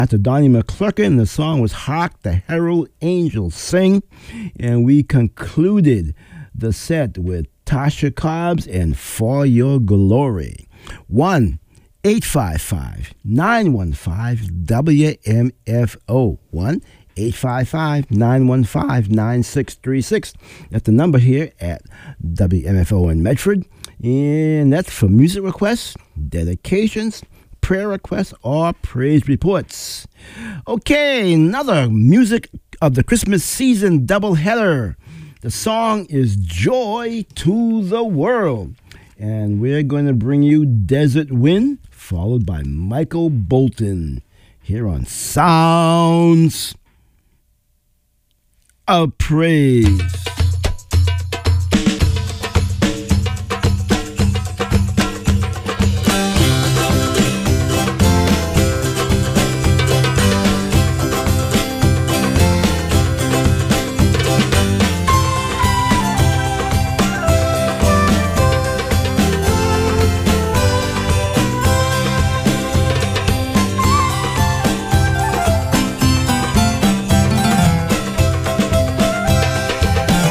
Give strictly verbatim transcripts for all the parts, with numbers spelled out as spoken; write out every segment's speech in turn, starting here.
After Donnie McClurkin, the song was Hark the Herald Angels Sing. And we concluded the set with Tasha Cobbs and For Your Glory. one eight five five nine one five W M F O. one eight five five nine one five nine six three six. That's the number here at W M F O in Medford. And that's for music requests, dedications, prayer requests, or praise reports. Okay, another music of the Christmas season doubleheader. The song is Joy to the World. And we're going to bring you Desert Wind, followed by Michael Bolton, here on Sounds of Praise. Thank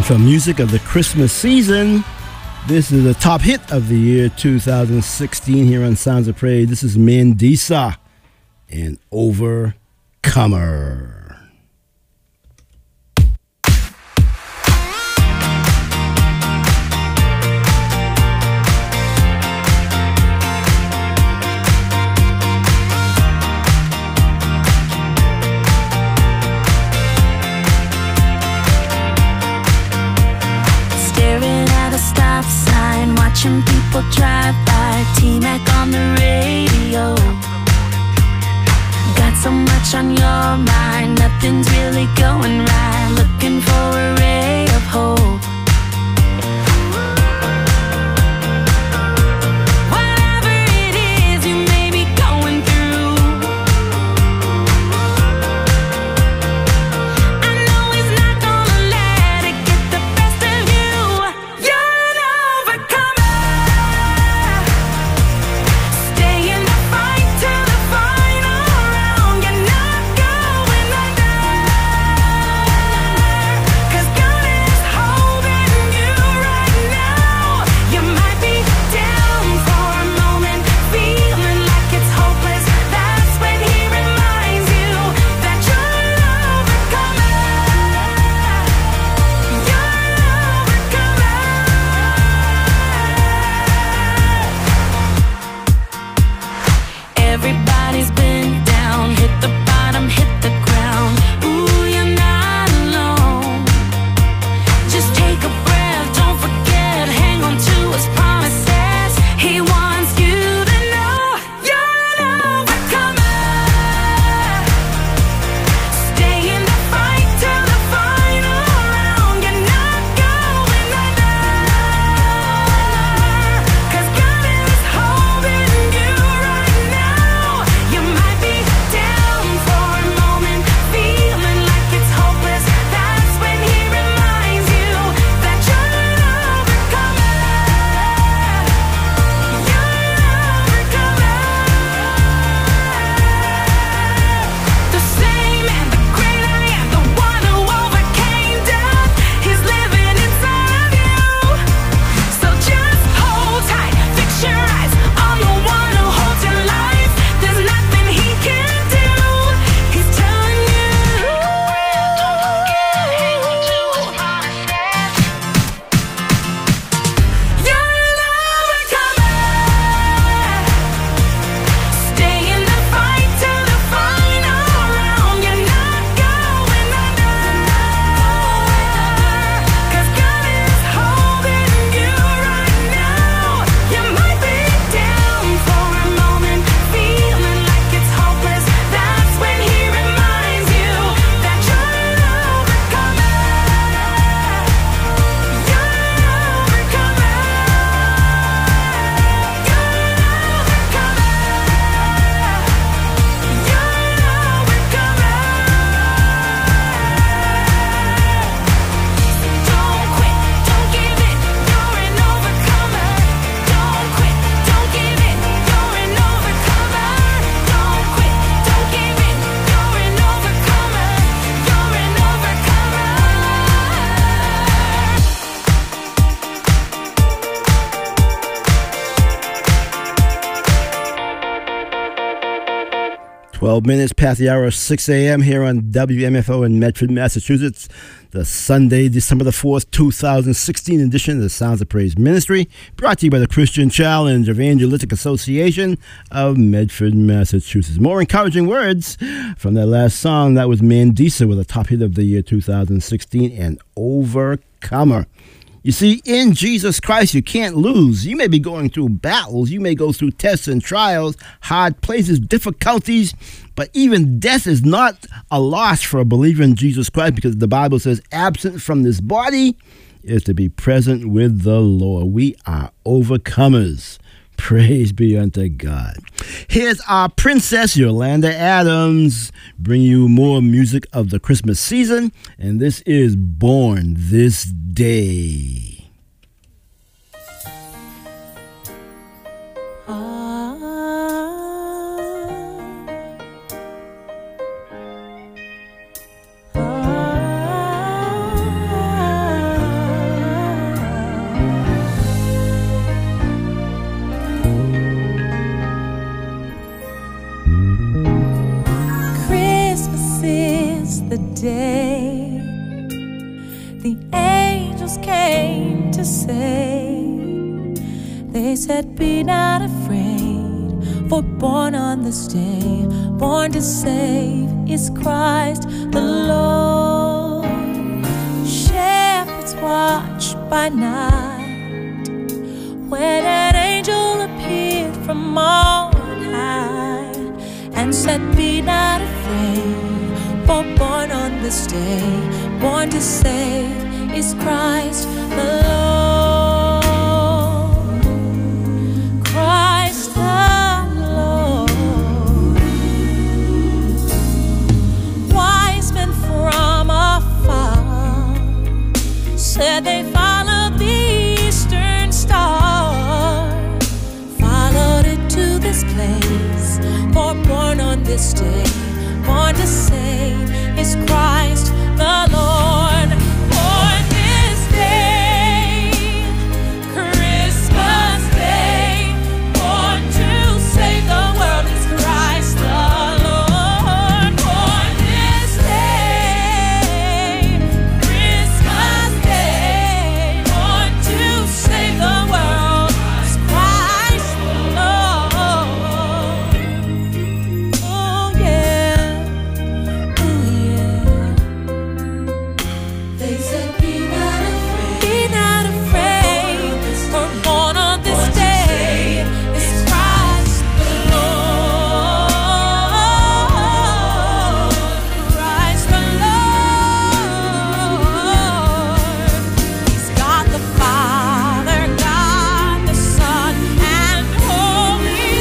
And from music of the Christmas season, this is the top hit of the year two thousand sixteen here on Sounds of Praise. This is Mandisa and Overcomer. Watching people drive by, T-Mac on the radio. Got so much on your mind, nothing's really going right. Looking for a ray of hope. Whatever it is you may be going through, I know he's not gonna let it get the best of you. You're an overcomer. Everybody's been down, hit the bottom, hit the ground. Ooh, you're not alone. Just take a breath, don't forget, hang on to his promises. He wants you to know you're an overcomer. Stay in the fight till the final round. You're not going under, 'cause God is holding you right now. You might be down for a moment, feeling like it's hopeless. That's when he reminds you that you're an overcomer. You're an overcomer. The same and the great I am, the one who overcame death, he's living inside of you. So just hold tight, fix your eyes on the one who holds your life. There's nothing he can do. He's telling you, don't forget, hang on to his promises. You're an overcomer. Stay in the fight till the final round. You're not going under, 'cause God is holding you right now. You might be down for a moment, feeling like it's hopeless. That's when he reminds you that you're an overcomer. You're an overcomer. You're an overcomer. You're an overcomer. Don't quit, don't give in, you're an overcomer. Don't quit, don't give in, you're an overcomer. Don't quit, don't give in, you're an overcomer. You're an overcomer. twelve minutes past the hour of six a.m. here on W M F O in Medford, Massachusetts. The Sunday, December the fourth, two thousand sixteen edition of the Sounds of Praise Ministry, brought to you by the Christian Challenge Evangelistic Association of Medford, Massachusetts. More encouraging words from that last song. That was Mandisa with a top hit of the year two thousand sixteen, and Overcomer. You see, in Jesus Christ, you can't lose. You may be going through battles. You may go through tests and trials, hard places, difficulties. But even death is not a loss for a believer in Jesus Christ, because the Bible says, absent from this body is to be present with the Lord. We are overcomers. Praise be unto God. Here's our princess, Yolanda Adams, bring you more music of the Christmas season. And this is Born This Day. Ah, ah, the day the angels came to say, they said, be not afraid, for born on this day, born to save is Christ the Lord. Shepherds watched by night when an angel appeared from on high and said, be not afraid, for born on this day, born to save is Christ the Lord. Christ the Lord. Wise men from afar said they followed the eastern star, followed it to this place, for born on this day, born to save is Christ the Lord. For this day, Christmas Day, born to save the world is Christ the Lord. For this day, Christmas Day, born to save the world is Christ the Lord. Oh yeah, oh yeah. They said, be not afraid, be not afraid, for born on this day is Christ the Lord. Christ the Lord. He's God the Father, God the Son, and Holy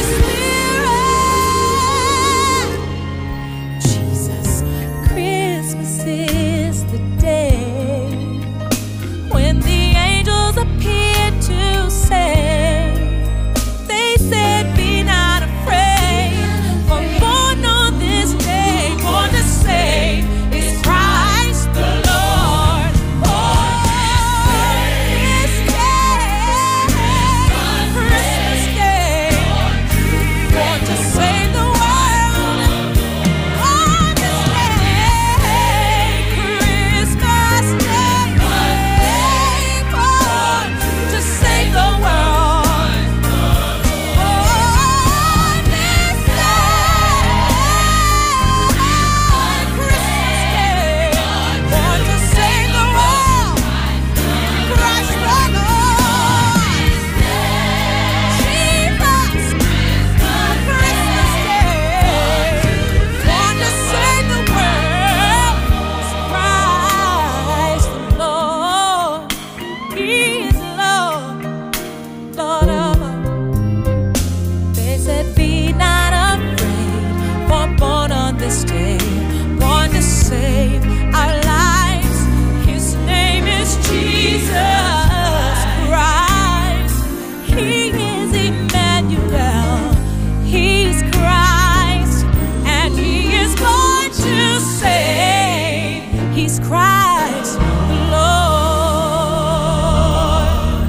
Spirit. Jesus, Christmas is the day when the angels appeared to say, they said, be not afraid, for born on this day, born to save is Christ the Lord. Oh, this day, Christmas Day, born to save the world. On this day, Christmas Day, born to save the world. On this day, Christmas Day, born to save the world. Christ the Lord. Jesus, Christmas Day, born to save the world. Christ the Lord. He is Lord, Lord of all. They said, be not afraid, for born on this day, born to save our lives. His name is Jesus Christ. He is Emmanuel. He's Christ, and he is born to save. He's Christ the Lord.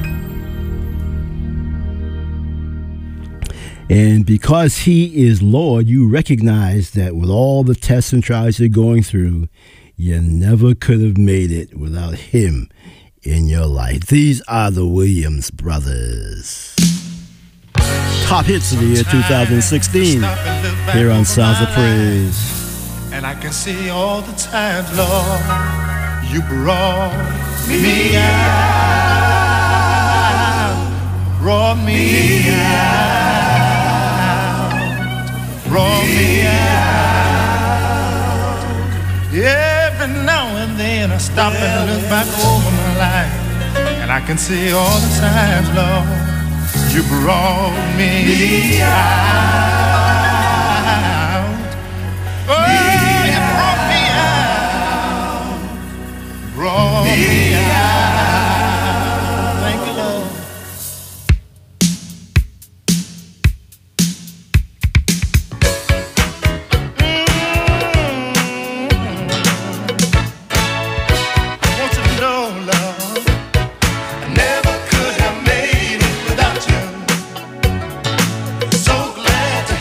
And because he is Lord, you recognize that with all the tests and trials you're going through, you never could have made it without him in your life. These are the Williams Brothers. Top hits of the year two thousand sixteen here on Sounds of Praise. And I can see all the times, Lord, you brought me out, brought me out, brought me out. Every now and then I stop and look back over my life, and I can see all the times, Lord, you brought me out. Oh, you brought me out, brought me out. Thank you, Lord. Want you to know, Lord, I never could have made it without you. So glad to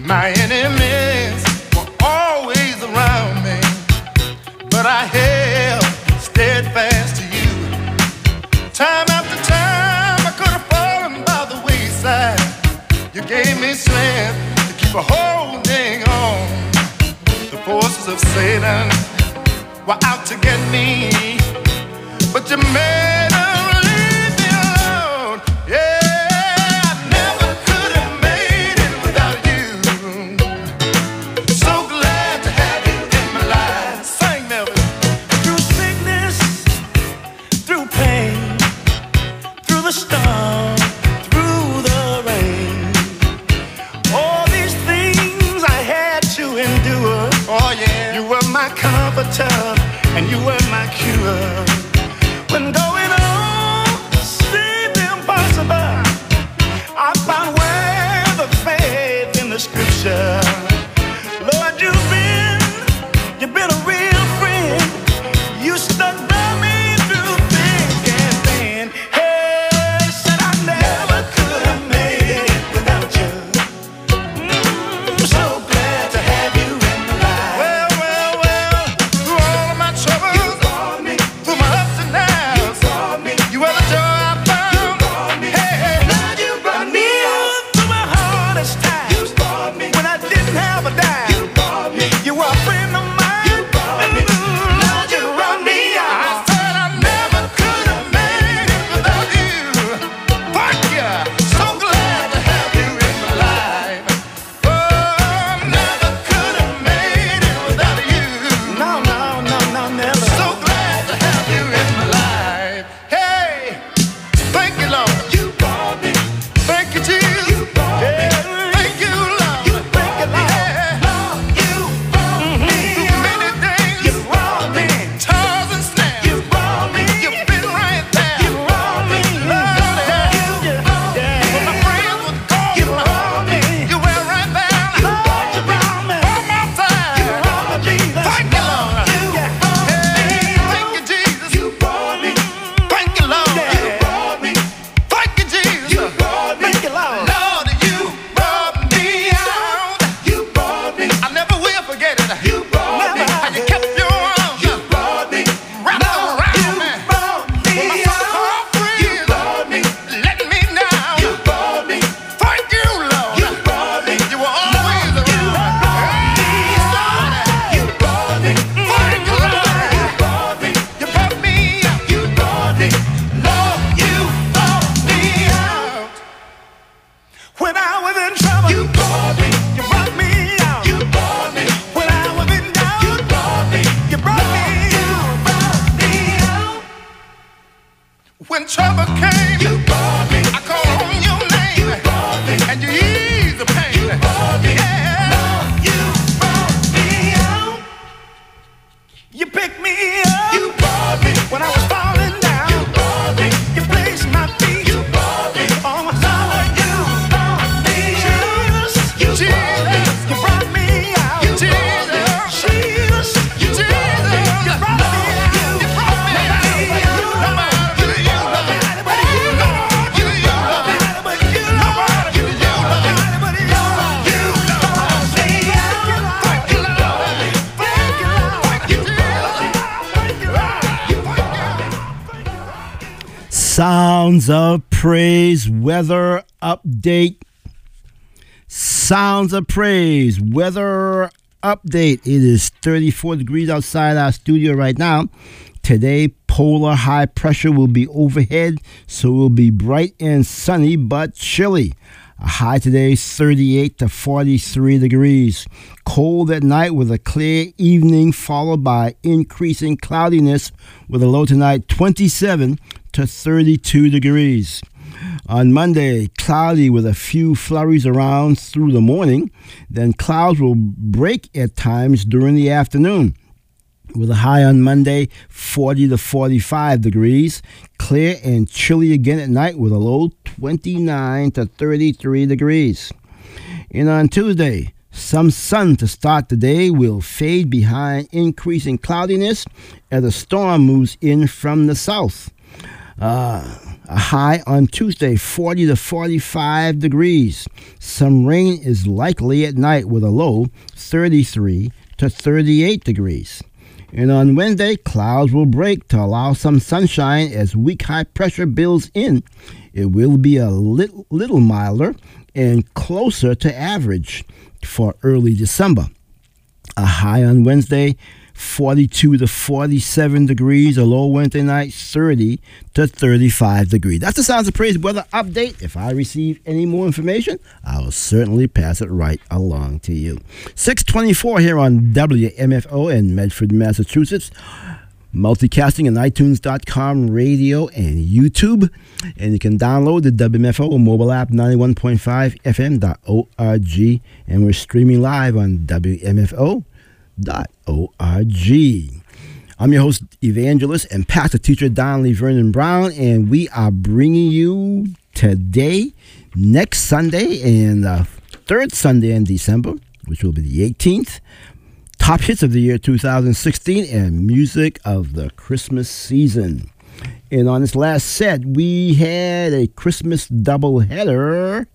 My enemies were always around me, but I held steadfast to you. Time after time, I could have fallen by the wayside. You gave me strength to keep a holding on. The forces of Satan were out to get me, but you made them leave me alone. Yeah, I never could have made it without you. So glad to have you in my life. Sing, Melvin. Through sickness, through pain, through the storm, through the rain, all these things I had to endure. Oh yeah, You were my comforter and you were my cure. When going on seemed impossible, I found where the faith in the scripture. Lord, you've been, you've been a real friend. You stuck by me through thick and thin. Hey, said I never could have made it without you. Mm, so glad to have you in my life. well, well, well. Through all of my troubles, brought me, through my ups and downs, brought me, you were the joy I found. brought me. Hey, hey. Lord, you brought me out through my hardest times. You brought me when I didn't have a dime. You brought me. You were a friend of mine. You brought me. Lord, you brought me I out. said I never could have made it without you. Thank you. So glad to have you in my life. Oh, never could have made it without you. No, no, no, no, never. So glad to have you in my life. Hey, thank you, Lord. You brought me. Thank you, Jesus. You brought me. Thank you, Lord. You brought me. Yeah. Lord, you brought me. Many things, You brought me. toils and snares. You brought me. You've been right there. You brought me. Lord, yeah. You brought me. When my friends were gone, You brought me. you were right there. Lord, you brought me. One more time. You brought me, Jesus. Thank you, Lord. You brought Hey, me. thank you, Jesus. You brought me. Thank you, Lord. You brought me. Thank you, Jesus. You brought me. Thank you, Lord. Lord, you brought me out. You brought me. I never will forget it. You brought me. How you kept your arms You brought me. wrapped Lord, around you me. brought me When my out. so-called You friends brought me. let me down. You brought me. Thank you, Lord. You brought me. You were always Lord, you around. brought me out. You brought me. Thank you, Lord. You brought me. You brought me out. You brought me. Lord, you brought me out. When I was in trouble, you brought me. You brought me out. You brought me. When I was in doubt, you brought me. You brought me. You brought me out. When trouble came, You brought me. I called on your name. You brought me. And you eased the pain. You brought me. Yeah. Lord, you brought me out. You picked me up. You brought me. When I was falling down. You brought me. You placed my feet. You brought me. On my side. You brought me. Jesus. You brought me. You brought me out. Jesus. Jesus. You brought me. You brought me out. You brought me out. Nobody but you, Lord. Nobody but you, Lord. You, you, Lord. Nobody but you, Lord. Nobody but you, Lord. Nobody but you, Lord. You, Lord. Thank you, Lord. Thank you, Lord. Thank you, Lord. Thank you, Jesus. Thank you, Lord. Sounds of Praise weather update. Sounds of Praise weather update. It is thirty-four degrees outside our studio right now. Today, polar high pressure will be overhead, so it will be bright and sunny but chilly. A high today, thirty-eight to forty-three degrees. Cold at night with a clear evening followed by increasing cloudiness with a low tonight twenty-seven to thirty-two degrees. On Monday, cloudy with a few flurries around through the morning. Then clouds will break at times during the afternoon. With a high on Monday, forty to forty-five degrees. Clear and chilly again at night with a low twenty-nine to thirty-three degrees. And on Tuesday, some sun to start the day will fade behind increasing cloudiness as a storm moves in from the south. Uh, A high on Tuesday, forty to forty-five degrees. Some rain is likely at night with a low thirty-three to thirty-eight degrees. And on Wednesday, clouds will break to allow some sunshine as weak high pressure builds in. It will be a little, little milder and closer to average for early December. A high on Wednesday, forty-two to forty-seven degrees. A low Wednesday night, thirty to thirty-five degrees. That's the Sounds of Praise weather update. If I receive any more information, I will certainly pass it right along to you. six twenty-four here on W M F O in Medford, Massachusetts. Multicasting on iTunes dot com, radio, and YouTube. And you can download the W M F O mobile app, ninety-one point five F M dot org. And we're streaming live on W M F O dot org. I'm your host, evangelist, and pastor teacher Donnelly Vernon Brown, and we are bringing you today, next Sunday, and the third Sunday in December, which will be the eighteenth, top hits of the year two thousand sixteen and music of the Christmas season. And on this last set, we had a Christmas doubleheader.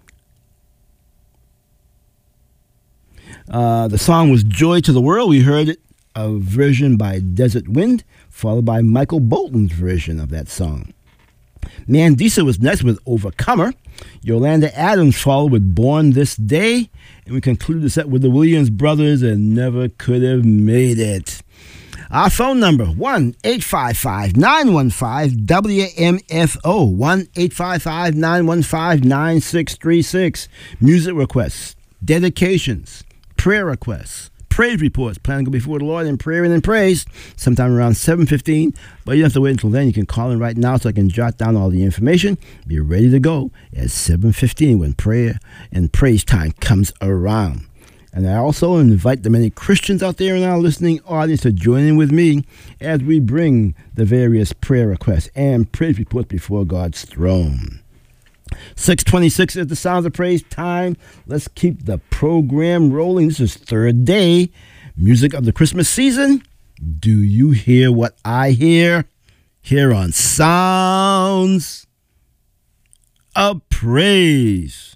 Uh, the song was Joy to the World. We heard it, a version by Desert Wind, followed by Michael Bolton's version of that song. Mandisa was next with Overcomer. Yolanda Adams followed with Born This Day. And we concluded the set with the Williams Brothers and Never Could Have Made It. Our phone number, one eight five five, nine one five, W M F O, one eight five five, nine one five, nine six three six. Music requests, dedications, prayer requests, praise reports. Plan to go before the Lord in prayer and in praise sometime around seven fifteen. But you don't have to wait until then. You can call in right now so I can jot down all the information. Be ready to go at seven fifteen when prayer and praise time comes around. And I also invite the many Christians out there in our listening audience to join in with me as we bring the various prayer requests and praise reports before God's throne. six twenty-six is the Sounds of Praise time. Let's keep the program rolling. This is third day. Music of the Christmas season. Do you hear what I hear? Here on Sounds of Praise.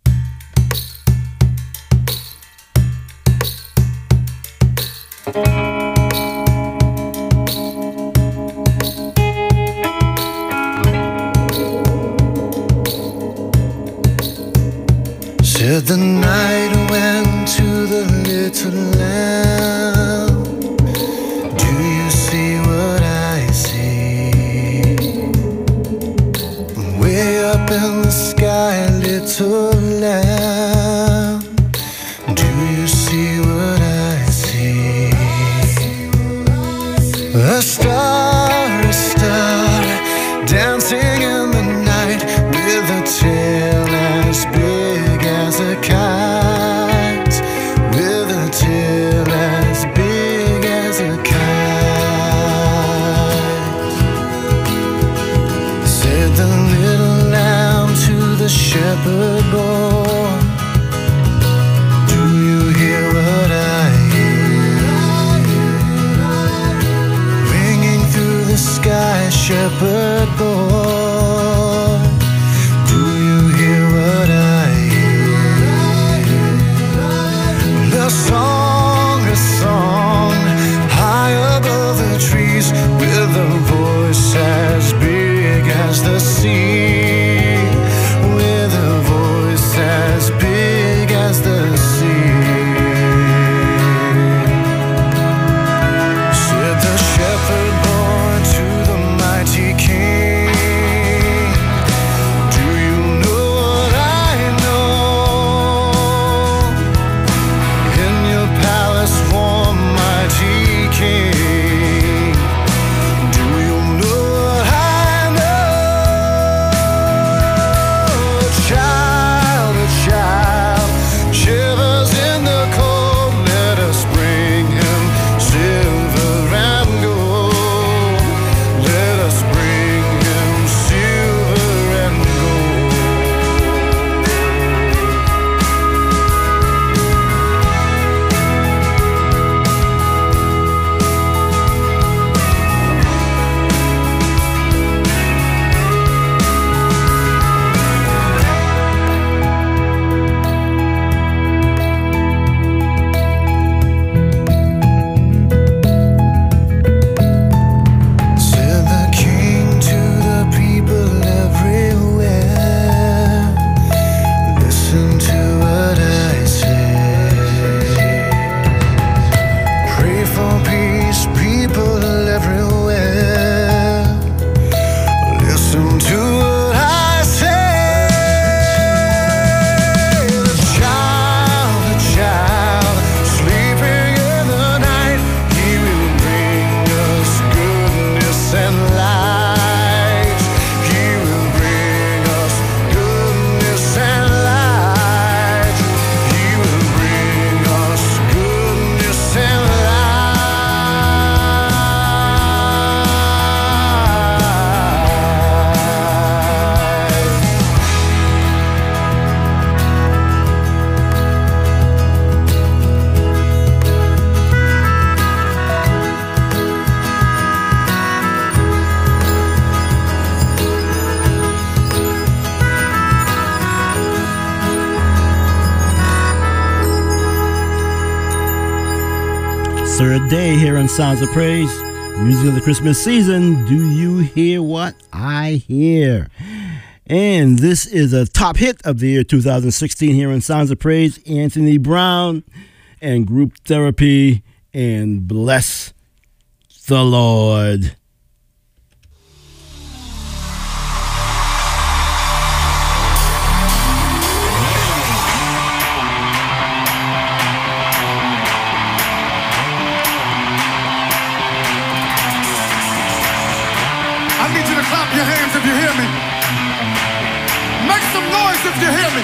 Said the night went to the little lamb. Do you see what I see? Way up in the sky, little lamb. Do you see what I see? A star, a star, dancing in the night with a tail as big as a kite, with a tail as big as a kite. Said the little lamb to the shepherd boy, do you hear what I hear? Ringing through the sky, shepherd boy, do you hear what I hear? A song, a song, high above the trees, with a voice as big as the sea, with a voice as big as the sea. Said the shepherd boy to the mighty king, do you know what I know? In your Third day here on Sounds of Praise, music of the Christmas season. Do you hear what I hear? And this is a top hit of the year two thousand sixteen here on Sounds of Praise. Anthony Brown and Group Therapy and Bless the Lord. I need you to clap your hands if you hear me. Make some noise if you hear me.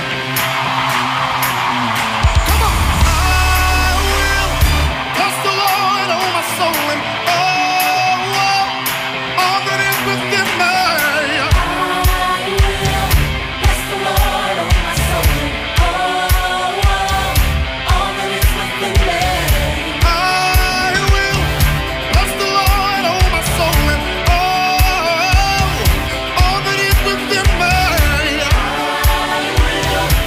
Come on. I will bless the Lord, oh my soul, and oh, oh, all that is within me. I will bless the Lord, oh my soul, and oh, oh, all that is within me. I will bless the Lord, oh my soul, and oh, all that is within me. I will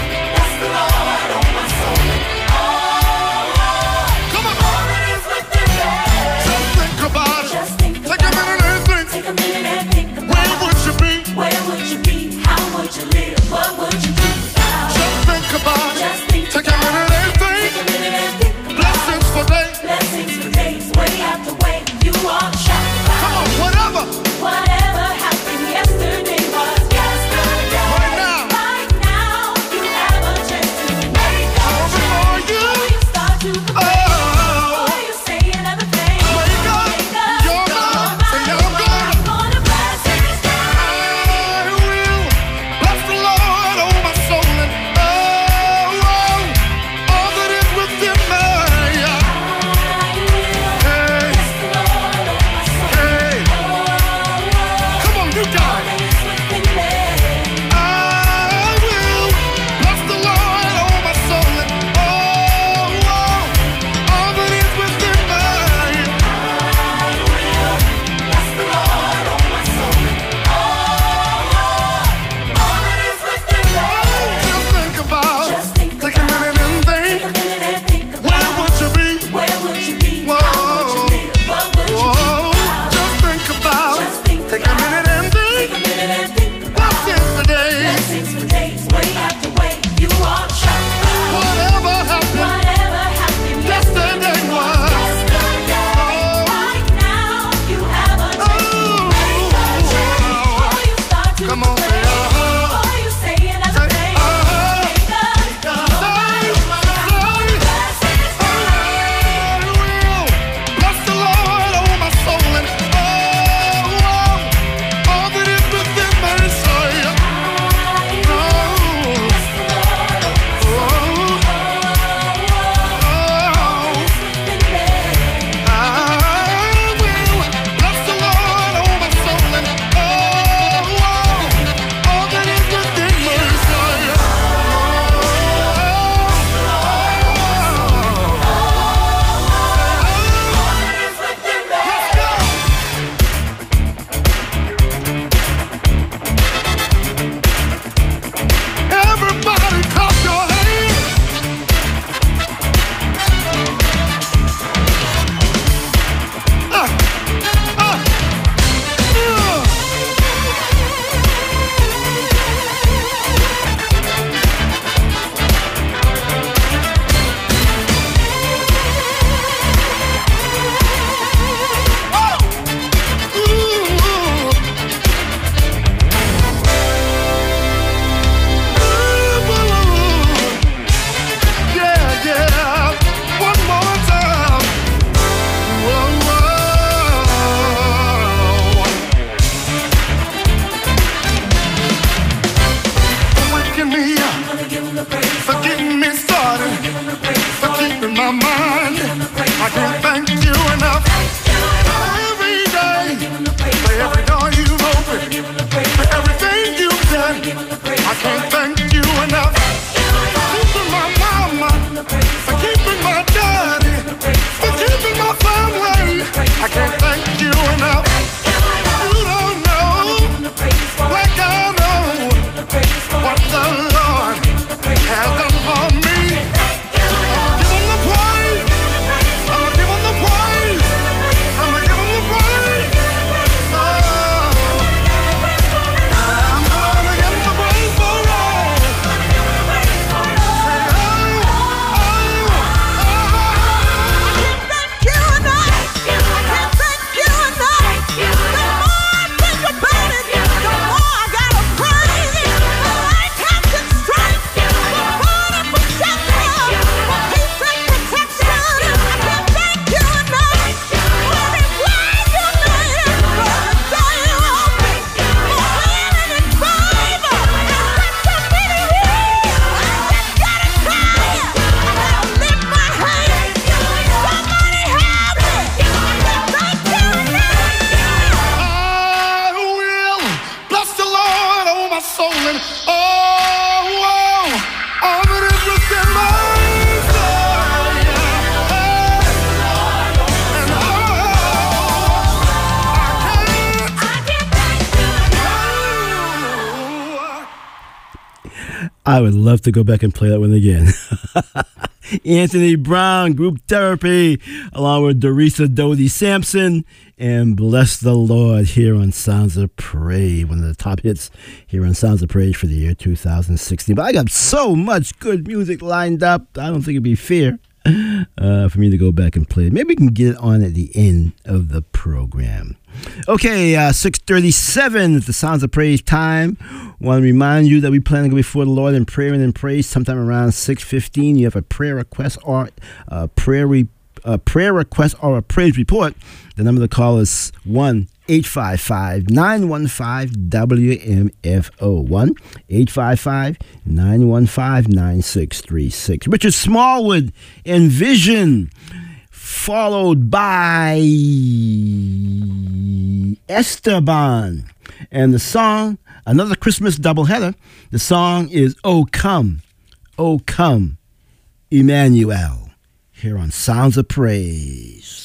I would love to go back and play that one again. Anthony Brown, Group Therapy, along with Dorisa Dodie Sampson, and Bless the Lord here on Sounds of Praise, one of the top hits here on Sounds of Praise for the year two thousand sixteen. But I got so much good music lined up, I don't think it'd be fair uh, for me to go back and play it. Maybe we can get it on at the end of the program. Okay, uh, six thirty-seven is the Sounds of Praise time. Want to remind you that we plan to go before the Lord in prayer and in praise sometime around six fifteen. You have a prayer request or a prayer, re- a prayer request or a praise report. The number to call is one eight five five, nine one five, W M F O. one eight five five, nine one five, nine six three six. Richard Smallwood, Envision, followed by Esteban. And the song, another Christmas doubleheader, the song is Oh Come, Oh Come, Emmanuel, here on Sounds of Praise.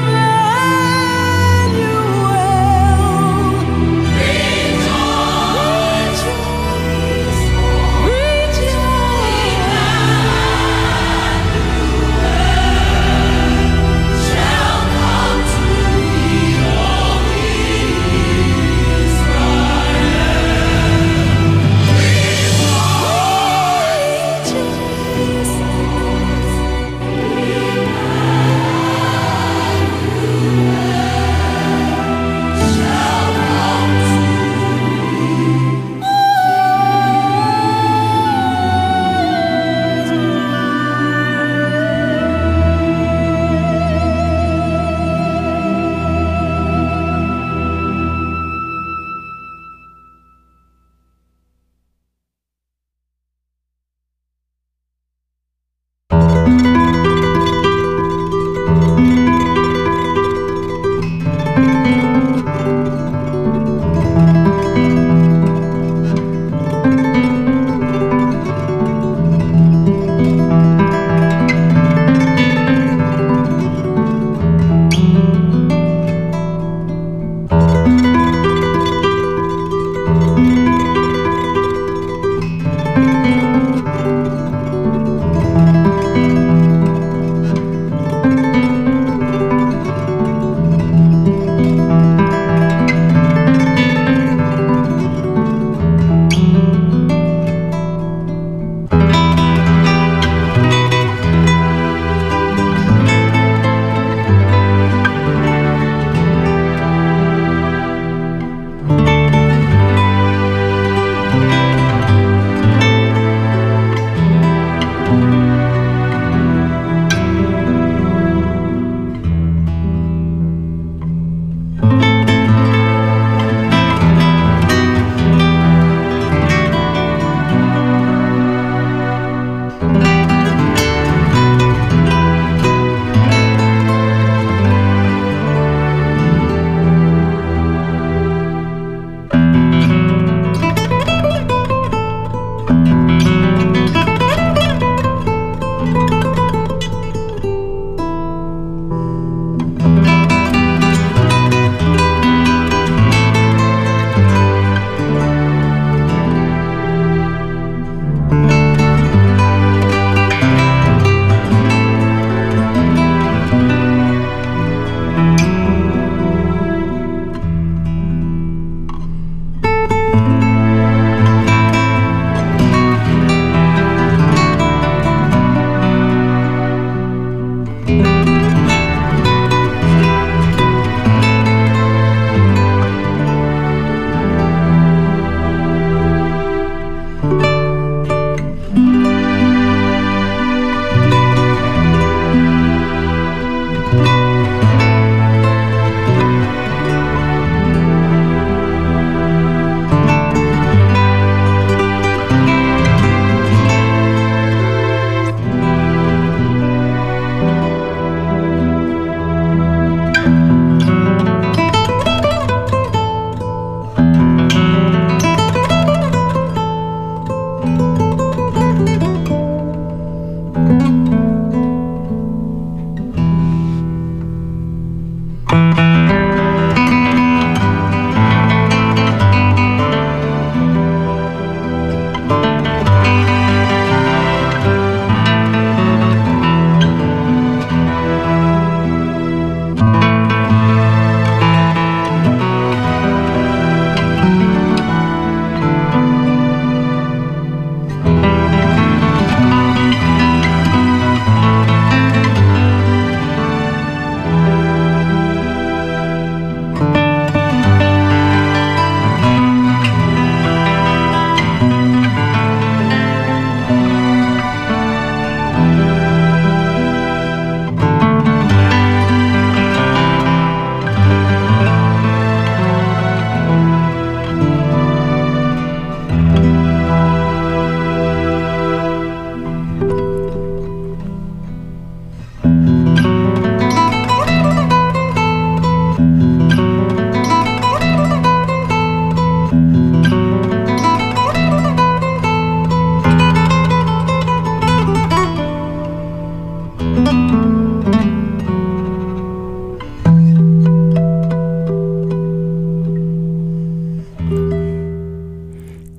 Rejoice!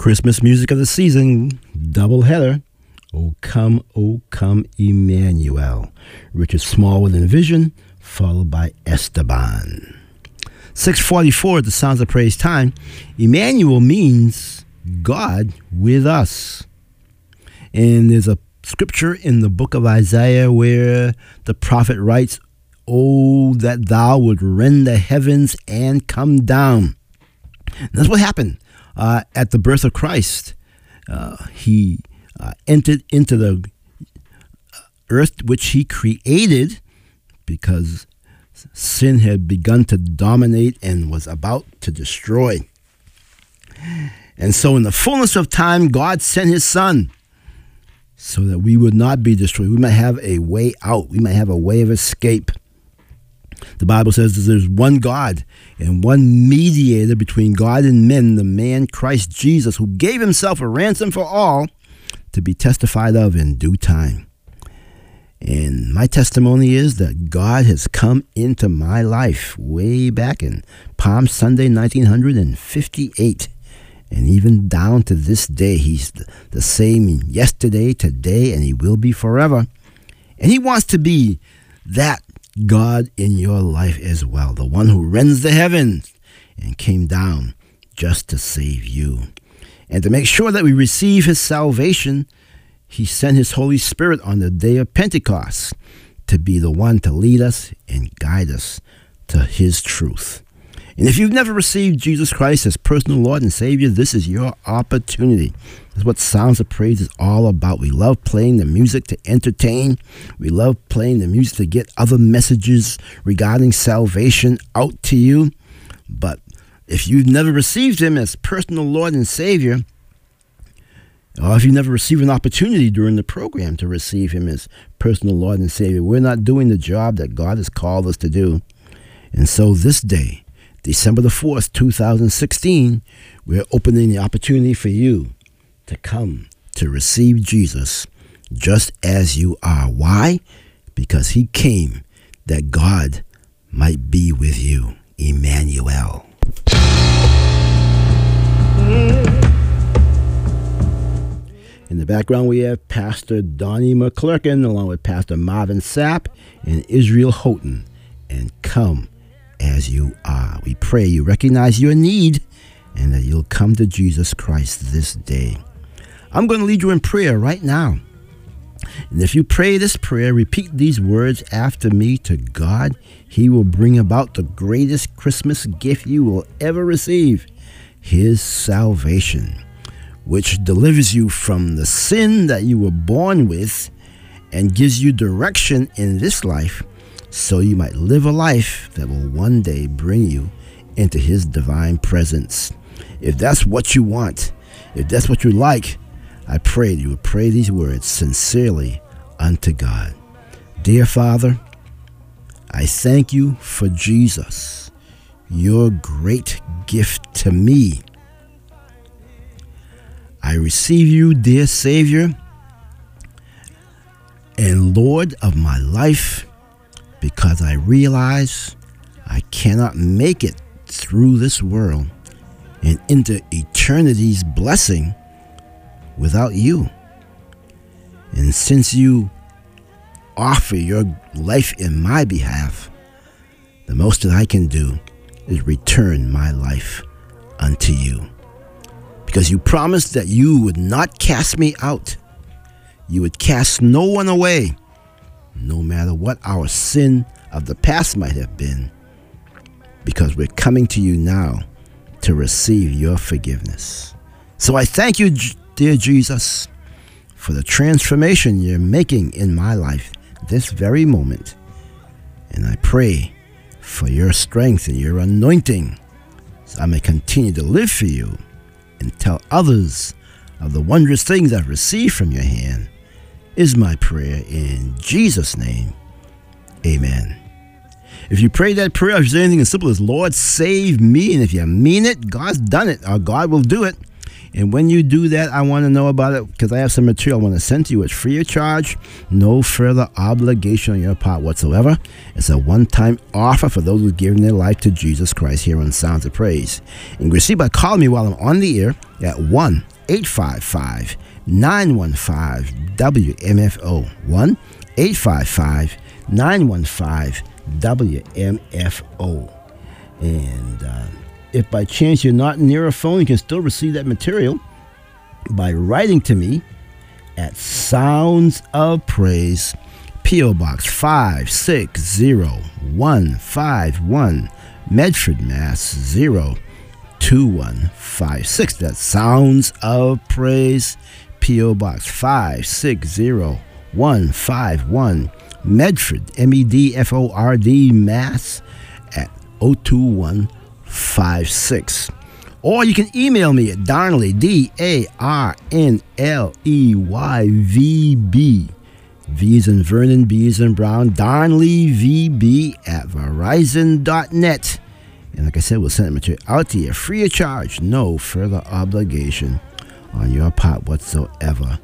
Christmas music of the season, double header. O come, O come, Emmanuel. Richard Smallwood in Vision, followed by Esteban. six forty-four at the Sounds of Praise time. Emmanuel means God with us. And there's a scripture in the book of Isaiah where the prophet writes, "Oh, that thou would rend the heavens and come down." And that's what happened uh, at the birth of Christ. Uh, he uh, entered into the earth which he created because sin had begun to dominate and was about to destroy. And so in the fullness of time, God sent his son so that we would not be destroyed. We might have a way out. We might have a way of escape. The Bible says that there's one God and one mediator between God and men, the man Christ Jesus, who gave himself a ransom for all to be testified of in due time. And my testimony is that God has come into my life way back in Palm Sunday, nineteen fifty-eight. And even down to this day, he's the same yesterday, today, and he will be forever. And he wants to be that God in your life as well, the one who rends the heavens and came down just to save you. And to make sure that we receive his salvation, he sent his Holy Spirit on the day of Pentecost to be the one to lead us and guide us to his truth. And if you've never received Jesus Christ as personal Lord and Savior, this is your opportunity. That's what Sounds of Praise is all about. We love playing the music to entertain. We love playing the music to get other messages regarding salvation out to you. But if you've never received him as personal Lord and Savior, or if you never received an opportunity during the program to receive him as personal Lord and Savior, we're not doing the job that God has called us to do. And so this day, December the fourth, two thousand sixteen, we're opening the opportunity for you to come to receive Jesus just as you are. Why? Because he came that God might be with you. Emmanuel. In the background, we have Pastor Donnie McClurkin along with Pastor Marvin Sapp and Israel Houghton. And come as you are. We pray you recognize your need and that you'll come to Jesus Christ this day. I'm going to lead you in prayer right now. And if you pray this prayer, repeat these words after me to God. He will bring about the greatest Christmas gift you will ever receive, his salvation, which delivers you from the sin that you were born with and gives you direction in this life so you might live a life that will one day bring you into his divine presence. If that's what you want, if that's what you like, I pray you would pray these words sincerely unto God. Dear Father, I thank you for Jesus, your great gift to me. I receive you, dear Savior and Lord of my life, because I realize I cannot make it through this world and into eternity's blessing without you. And since you offer your life in my behalf, the most that I can do is return my life unto you. Because you promised that you would not cast me out. You would cast no one away, no matter what our sin of the past might have been, because we're coming to you now to receive your forgiveness. So I thank you, dear Jesus, for the transformation you're making in my life this very moment. And I pray for your strength and your anointing so I may continue to live for you and tell others of the wondrous things I've received from your hand, is my prayer in Jesus' name. Amen. If you pray that prayer, if you say anything as simple as, Lord, save me, and if you mean it, God's done it, or God will do it. And when you do that, I want to know about it because I have some material I want to send to you. It's free of charge, no further obligation on your part whatsoever. It's a one-time offer for those who've given their life to Jesus Christ here on Sounds of Praise. And you can receive by calling me while I'm on the air at one eight five five, nine one five, W M F O. one eight five five, nine one five, W M F O. And uh, if by chance you're not near a phone, you can still receive that material by writing to me at Sounds of Praise, P O. Box five six zero one five one, Medford, Mass. zero two one five six. That's Sounds of Praise, P O. Box five six zero one five one, Medford, M E D F O R D, Mass. at zero two one five six. Or you can email me at Darnley, D A R N L E Y V B. V is in Vernon, B is in Brown, Darnley V B at Verizon dot net. And like I said, we'll send it material out to you free of charge, no further obligation on your part whatsoever.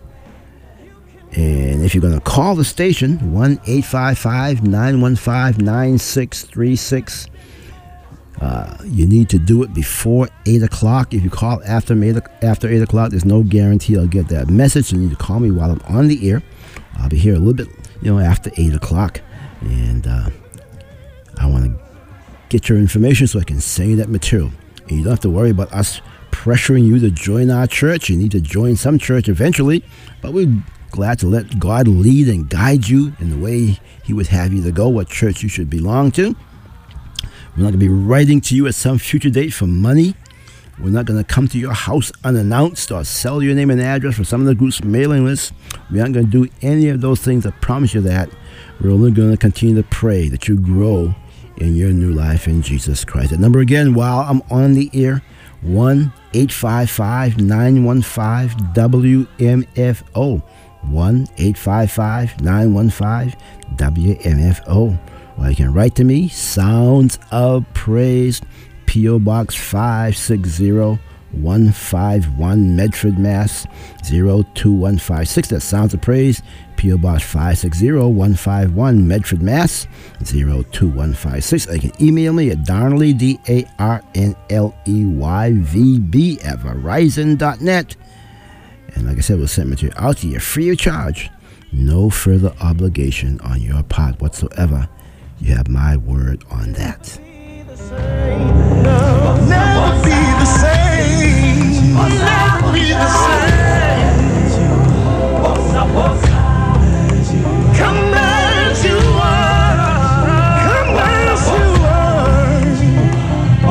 And if you're going to call the station, one eight five five, nine one five, nine six three six. Uh, you need to do it before eight o'clock. If you call after eight, after eight o'clock, there's no guarantee I'll get that message. You need to call me while I'm on the air. I'll be here a little bit, you know, after eight o'clock. And uh, I want to get your information so I can send you that material. And you don't have to worry about us pressuring you to join our church. You need to join some church eventually. But we're glad to let God lead and guide you in the way He would have you to go, what church you should belong to. We're not going to be writing to you at some future date for money. We're not going to come to your house unannounced or sell your name and address for some of the group's mailing lists. We aren't going to do any of those things. I promise you that. We're only going to continue to pray that you grow in your new life in Jesus Christ. That number again, while I'm on the air, one eight five five, nine one five, W M F O. one eight five five, nine one five, W M F O. Or you can write to me, Sounds of Praise, P O. Box five six zero one five one, Medford, Mass. zero two one five six. That's Sounds of Praise, P O. Box five six zero one five one, Medford, Mass. zero two one five six. Or you can email me at Darnley, D A R N L E Y V B, at Verizon dot net. And like I said, we'll send material out to you free of charge. No further obligation on your part whatsoever. You have my word on that. Never be the same. Never be the same. Come as you are. Come as you are.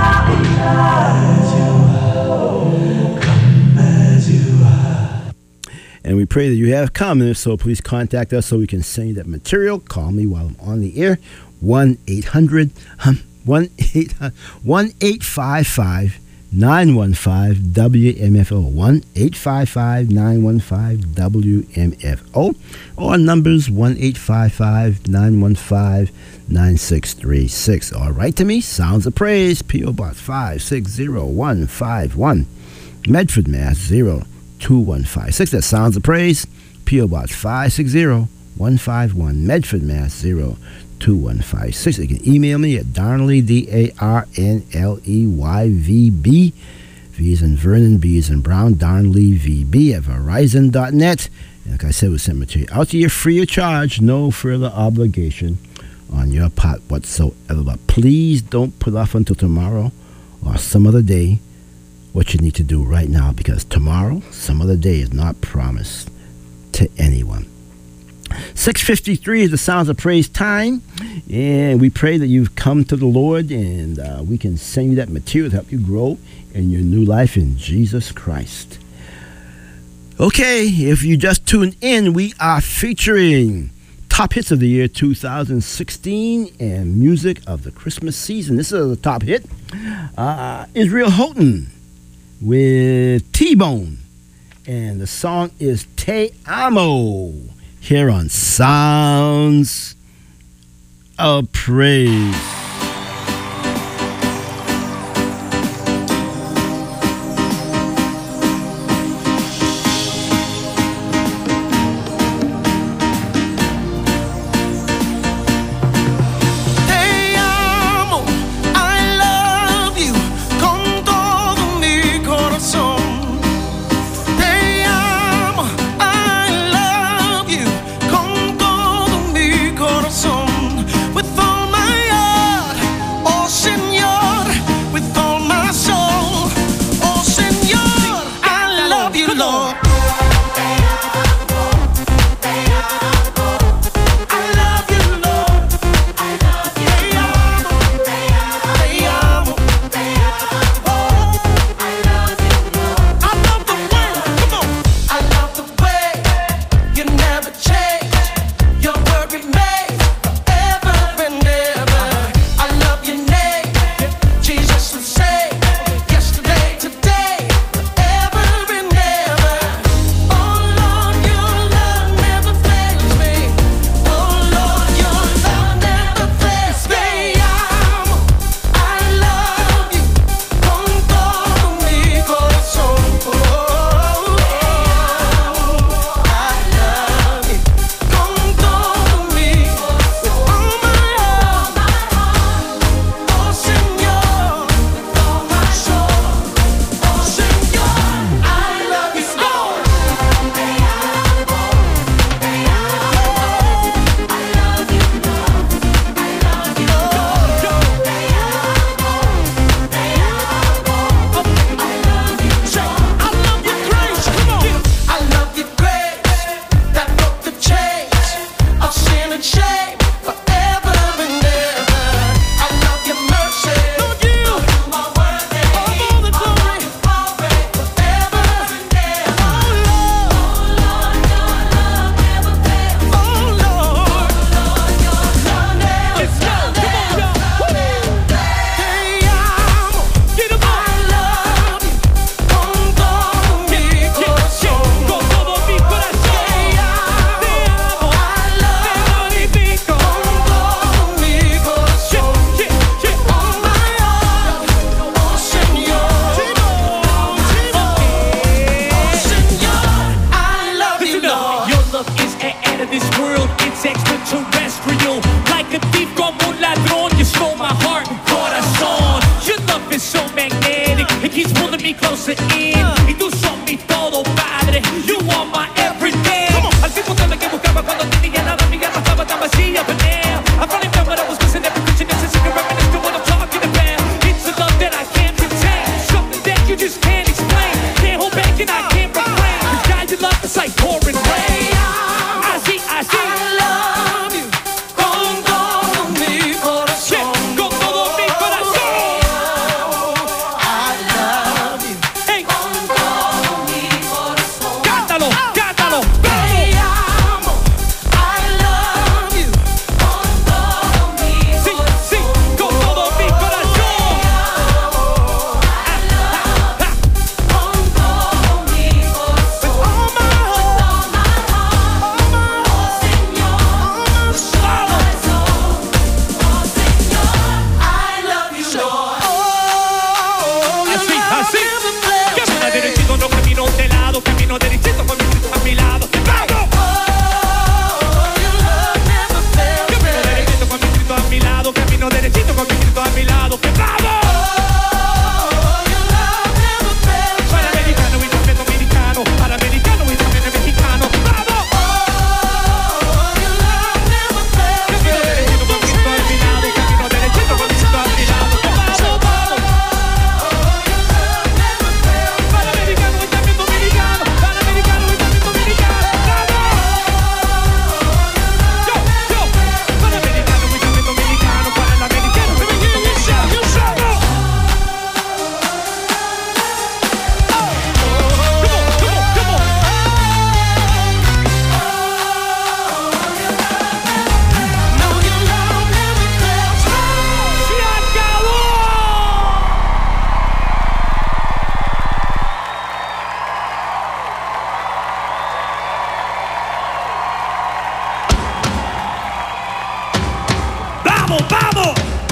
Come as you are. And we pray that you have come. And if so, please contact us so we can send you that material. Call me while I'm on the air. one eight hundred, um, one eight five five, nine one five, W M F O. one eight five five, nine one five, W M F O. Or numbers one eight five five, nine one five, nine six three six. Or write to me, Sounds of Praise, P O. Box five six zero one five one, Medford, Mass. zero two one five six. That's Sounds of Praise, P O. Box five six zero one five one, Medford, Mass. zero two one five six. You can email me at Darnley, D A R N L E Y V B. V is in Vernon, B is in Brown, Darnley V B at Verizon dot net. And like I said, we'll send material out to you free of charge, no further obligation on your part whatsoever. But please don't put off until tomorrow or some other day what you need to do right now, because tomorrow, some other day, is not promised to anyone. six fifty-three is the Sounds of Praise time, and we pray that you've come to the Lord, and uh, we can send you that material to help you grow in your new life in Jesus Christ. Okay, if you just tuned in, we are featuring top hits of the year two thousand sixteen and music of the Christmas season. This is the top hit, uh, Israel Houghton with T-Bone, and the song is Te Amo, here on Sounds of Praise. me closer in. Y tú son mi todo, padre. You are my everything. Al tipo tema que buscaba cuando tenía nada, mi alma estaba tan vacía, but now I finally found what I was missing. Every Christian is a secret reminiscence to what I'm talking about. It's a love that I can't contain, something that you just can't explain. Can't hold back and I can't refrain. This guy you love is like pouring rain. I see, I see. I love you con todo mi corazón. Con todo mi corazón. I love you hey. Con todo mi corazón. Cántalo, cántalo. Te amo. I love you con todo mi sí, corazón. Sí, con todo mi corazón. Te amo. I love you con todo mi corazón. With all my heart. With all my heart. Oh, Señor. Oh, my soul. Oh, Señor. I love you, Lord. Así, así. Camina derechito, no camino de lado. Camino derechito con mi Cristo a mi lado. ¡Vamos! Camino derechito con mi Cristo a mi lado. Camino derechito con mi Cristo a mi lado. ¡Que vamos! Panamericano y también dominicano. Panamericano y también mexicano. ¡Vamos! Camino derechito con mi Cristo a mi lado. Camino derechito con mi Cristo a mi lado. ¡Que vamos! Panamericano y también dominicano. Panamericano y también dominicano. ¡Vamos! Yo, yo. Panamericano y también dominicano. Panamericano y también dominicano. ¡Yo somos! Come on, come on, come on. ¡Se acabó! ¡Vamos, vamos!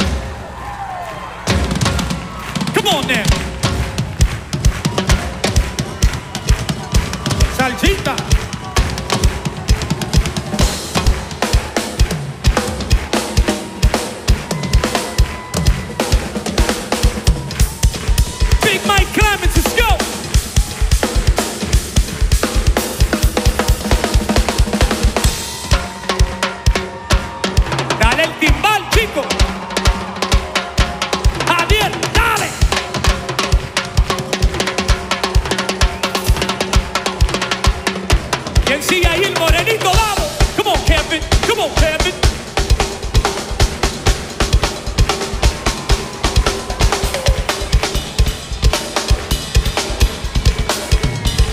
Come on now. Salchita.